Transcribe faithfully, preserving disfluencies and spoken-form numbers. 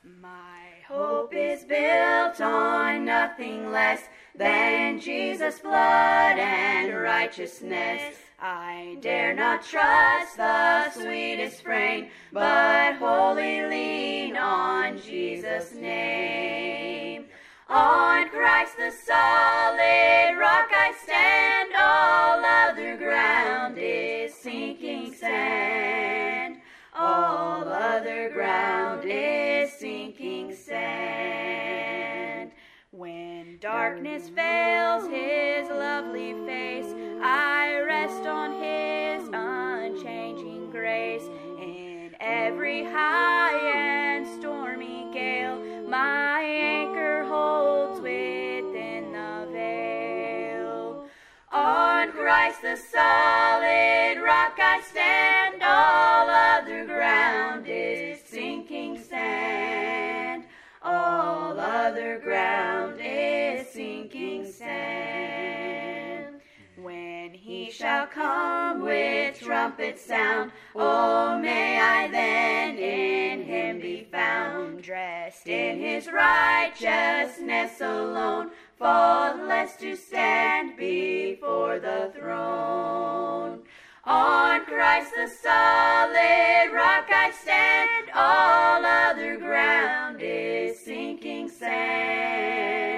My hope is built on nothing less than Jesus' blood and righteousness. I dare not trust the sweetest frame, but wholly lean on Jesus' name. On Christ the solid rock I stand, all other ground is sinking sand. All other ground is sinking sand. When darkness veils his lovely face, I rest on his unchanging grace. In every high and stormy gale, my anchor holds within the veil. On Christ the solid rock I stand, all other ground is sinking sand. All other ground is sinking sand. When he shall come with trumpet sound, oh, may I then in him be found, dressed in his righteousness alone, faultless to stand before the throne. On Christ the solid rock I stand, all other ground is sinking sand.